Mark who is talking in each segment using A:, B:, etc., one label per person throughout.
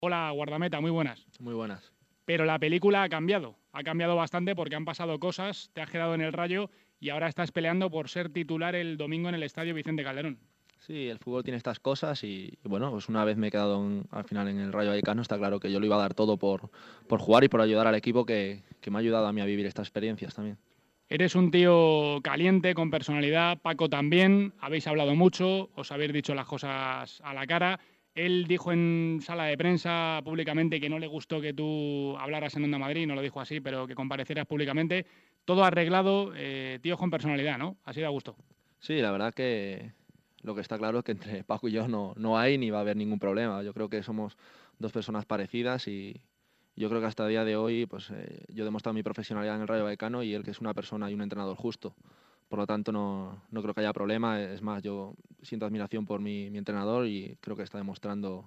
A: Hola, guardameta, muy buenas.
B: Muy buenas.
A: Pero la película ha cambiado bastante porque han pasado cosas, te has quedado en el Rayo y ahora estás peleando por ser titular el domingo en el Estadio Vicente Calderón.
B: Sí, el fútbol tiene estas cosas y bueno, pues una vez me he quedado al final en el Rayo Vallecano, está claro que yo lo iba a dar todo por jugar y por ayudar al equipo que me ha ayudado a mí a vivir estas experiencias también.
A: Eres un tío caliente, con personalidad, Paco también, habéis hablado mucho, os habéis dicho las cosas a la cara. Él dijo en sala de prensa públicamente que no le gustó que tú hablaras en Onda Madrid, no lo dijo así, pero que comparecieras públicamente. Todo arreglado, tíos con personalidad, ¿no? Así da gusto.
B: Sí, la verdad que lo que está claro es que entre Paco y yo no hay ni va a haber ningún problema. Yo creo que somos dos personas parecidas y yo creo que hasta el día de hoy pues yo he demostrado mi profesionalidad en el Rayo Vallecano y él que es una persona y un entrenador justo. Por lo tanto, no creo que haya problema. Es más, yo siento admiración por mi entrenador y creo que está demostrando,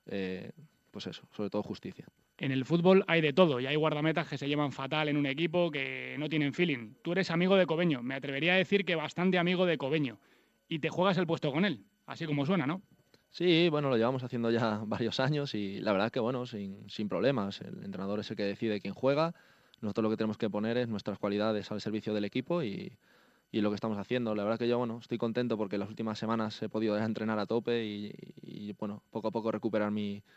B: pues eso, sobre todo justicia.
A: En el fútbol hay de todo y hay guardametas que se llevan fatal en un equipo, que no tienen feeling. Tú eres amigo de Cobeño, me atrevería a decir que bastante amigo de Cobeño, y te juegas el puesto con él, así como suena, ¿no?
B: Sí, bueno, lo llevamos haciendo ya varios años y la verdad que, bueno, sin problemas. El entrenador es el que decide quién juega. Nosotros lo que tenemos que poner es nuestras cualidades al servicio del equipo y lo que estamos haciendo. La verdad que yo, bueno, estoy contento porque las últimas semanas he podido ya entrenar a tope bueno, poco a poco recuperar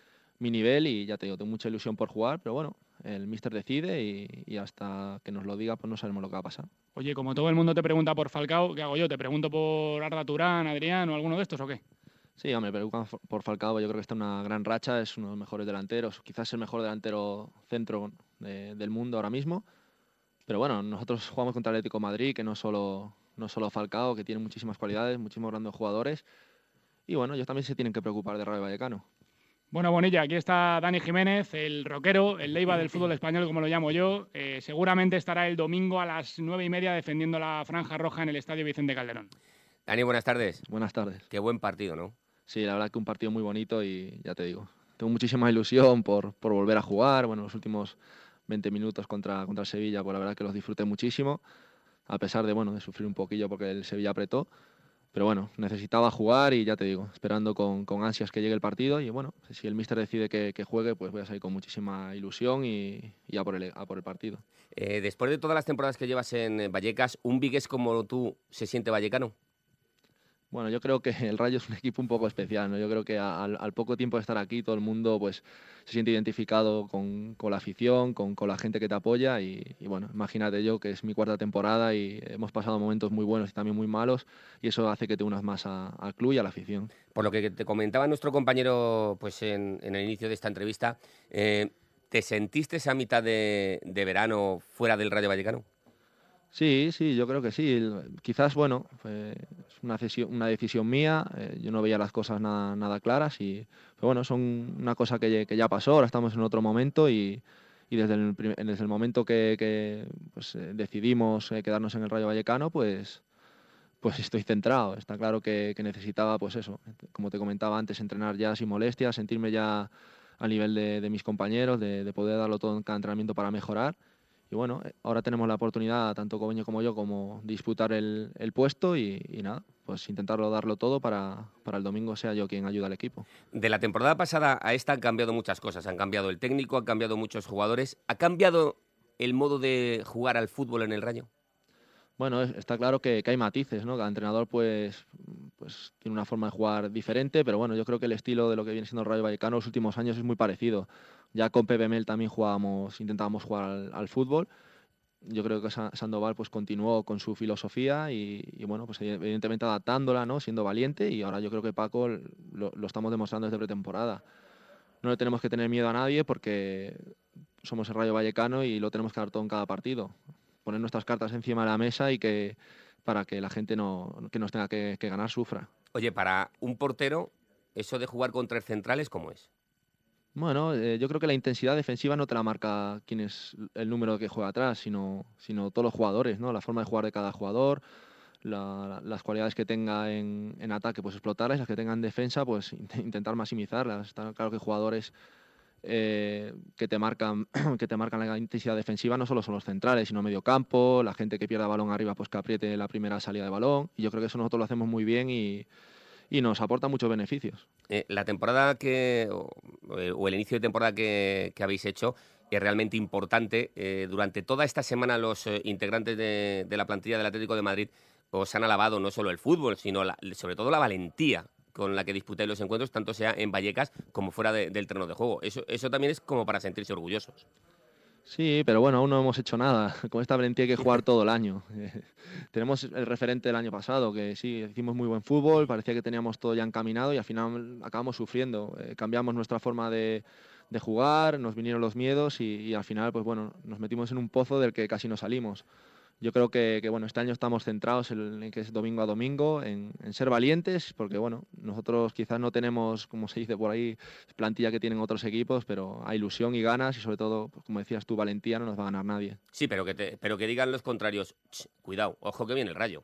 B: mi nivel y ya te digo, tengo mucha ilusión por jugar, pero bueno, el míster decide y hasta que nos lo diga, pues no sabemos lo que va a pasar.
A: Oye, como todo el mundo te pregunta por Falcao, ¿qué hago yo? ¿Te pregunto por Arda Turán, Adrián o alguno de estos o qué?
B: Sí, hombre, pero por Falcao yo creo que está en una gran racha, es uno de los mejores delanteros, quizás el mejor delantero centro del mundo ahora mismo. Pero bueno, nosotros jugamos contra el Atlético de Madrid, que no solo Falcao, que tiene muchísimas cualidades, muchísimos grandes jugadores. Y bueno, ellos también se tienen que preocupar de Rayo Vallecano.
A: Bueno, Bonilla, aquí está Dani Jiménez, el rockero, el Leiva del fútbol español, como lo llamo yo. Seguramente estará el domingo a las 9:30 defendiendo la franja roja en el Estadio Vicente Calderón.
C: Dani, buenas tardes.
B: Buenas tardes.
C: Qué buen partido, ¿no?
B: Sí, la verdad que un partido muy bonito y ya te digo, tengo muchísima ilusión por volver a jugar. Bueno, los últimos 20 minutos contra el Sevilla, pues la verdad que los disfruté muchísimo, a pesar de, bueno, de sufrir un poquillo porque el Sevilla apretó. Pero bueno, necesitaba jugar y ya te digo, esperando con ansias que llegue el partido. Y bueno, si el míster decide que juegue, pues voy a salir con muchísima ilusión y a por el partido.
C: Después de todas las temporadas que llevas en Vallecas, ¿un vigués como tú se siente vallecano?
B: Bueno, yo creo que el Rayo es un equipo un poco especial, ¿no? Yo creo que al poco tiempo de estar aquí, todo el mundo pues se siente identificado con la afición, con la gente que te apoya. Y bueno, imagínate yo que es mi cuarta temporada y hemos pasado momentos muy buenos y también muy malos. Y eso hace que te unas más al club y a la afición.
C: Por lo que te comentaba nuestro compañero pues en el inicio de esta entrevista, ¿te sentiste a mitad de verano fuera del Rayo Vallecano?
B: Sí, sí, yo creo que sí. Quizás, bueno, es una decisión mía. Yo no veía las cosas nada claras pero bueno, son una cosa que ya pasó. Ahora estamos en otro momento y desde el momento que pues, decidimos quedarnos en el Rayo Vallecano, pues estoy centrado. Está claro que necesitaba, pues eso, como te comentaba antes, entrenar ya sin molestias, sentirme ya a nivel de mis compañeros, de poder darlo todo en cada entrenamiento para mejorar. Y bueno, ahora tenemos la oportunidad, tanto Cobeño como yo, como disputar el puesto y nada, pues intentarlo darlo todo para el domingo sea yo quien ayude al equipo.
C: De la temporada pasada a esta han cambiado muchas cosas. Han cambiado el técnico, han cambiado muchos jugadores. ¿Ha cambiado el modo de jugar al fútbol en el Rayo?
B: Bueno, está claro que hay matices, ¿no? Cada entrenador pues tiene una forma de jugar diferente, pero bueno, yo creo que el estilo de lo que viene siendo el Rayo Vallecano los últimos años es muy parecido. Ya con Pepe Mel también intentábamos jugar al fútbol. Yo creo que Sandoval pues continuó con su filosofía y bueno, pues evidentemente adaptándola, ¿no? Siendo valiente y ahora yo creo que Paco lo estamos demostrando desde pretemporada. No le tenemos que tener miedo a nadie porque somos el Rayo Vallecano y lo tenemos que dar todo en cada partido. Poner nuestras cartas encima de la mesa para que la gente que nos tenga que ganar sufra.
C: Oye, para un portero, eso de jugar con tres centrales, ¿cómo es?
B: Bueno, yo creo que la intensidad defensiva no te la marca quién es el número que juega atrás, sino todos los jugadores, ¿no? La forma de jugar de cada jugador, las cualidades que tenga en ataque, pues explotarlas, las que tenga en defensa, pues intentar maximizarlas. Está claro que jugadores que te marcan que te marcan la intensidad defensiva no solo son los centrales, sino medio campo, la gente que pierda balón arriba, pues que apriete la primera salida de balón. Y yo creo que eso nosotros lo hacemos muy bien y y nos aporta muchos beneficios.
C: La temporada o el inicio de temporada que habéis hecho es realmente importante. Durante toda esta semana los integrantes de la plantilla del Atlético de Madrid os han alabado no solo el fútbol, sino sobre todo la valentía con la que disputáis los encuentros, tanto sea en Vallecas como fuera del terreno de juego. Eso también es como para sentirse orgullosos.
B: Sí, pero bueno, aún no hemos hecho nada. Con esta valentía hay que jugar todo el año. Tenemos el referente del año pasado, que sí, hicimos muy buen fútbol, parecía que teníamos todo ya encaminado y al final acabamos sufriendo. Cambiamos nuestra forma de jugar, nos vinieron los miedos y al final, pues bueno, nos metimos en un pozo del que casi no salimos. Yo creo que bueno, este año estamos centrados en que es domingo a domingo, en ser valientes, porque bueno, nosotros quizás no tenemos, como se dice por ahí, plantilla que tienen otros equipos, pero hay ilusión y ganas y sobre todo, pues, como decías tú, valentía, no nos va a ganar nadie.
C: Sí, pero que digan los contrarios, cuidado, ojo que viene el Rayo.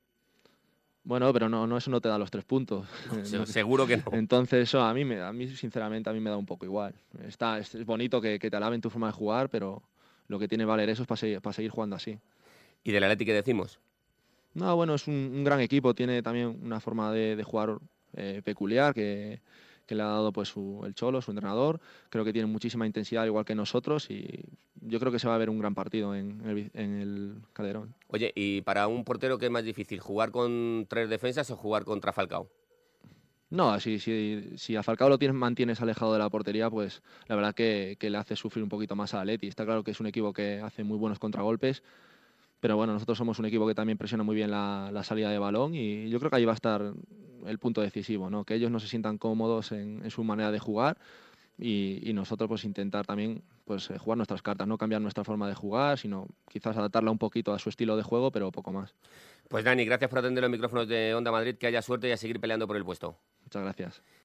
B: Bueno, pero no, eso no te da los 3 puntos.
C: Seguro que no.
B: Entonces eso a mí sinceramente, a mí me da un poco igual. Es bonito que te alaben tu forma de jugar, pero lo que tiene que valer eso es para seguir jugando así.
C: ¿Y del Atleti qué decimos?
B: No, bueno, es un gran equipo, tiene también una forma de jugar peculiar que le ha dado pues el Cholo, su entrenador. Creo que tiene muchísima intensidad, igual que nosotros, y yo creo que se va a ver un gran partido en el Calderón.
C: Oye, ¿y para un portero qué es más difícil, jugar con 3 defensas o jugar contra Falcao?
B: No, si a Falcao lo mantienes alejado de la portería, pues la verdad que le hace sufrir un poquito más a Atleti. Está claro que es un equipo que hace muy buenos contragolpes, pero bueno, nosotros somos un equipo que también presiona muy bien la salida de balón y yo creo que ahí va a estar el punto decisivo, ¿no? Que ellos no se sientan cómodos en su manera de jugar y nosotros pues intentar también pues jugar nuestras cartas, no cambiar nuestra forma de jugar, sino quizás adaptarla un poquito a su estilo de juego, pero poco más.
C: Pues Dani, gracias por atender los micrófonos de Onda Madrid, que haya suerte y a seguir peleando por el puesto.
B: Muchas gracias.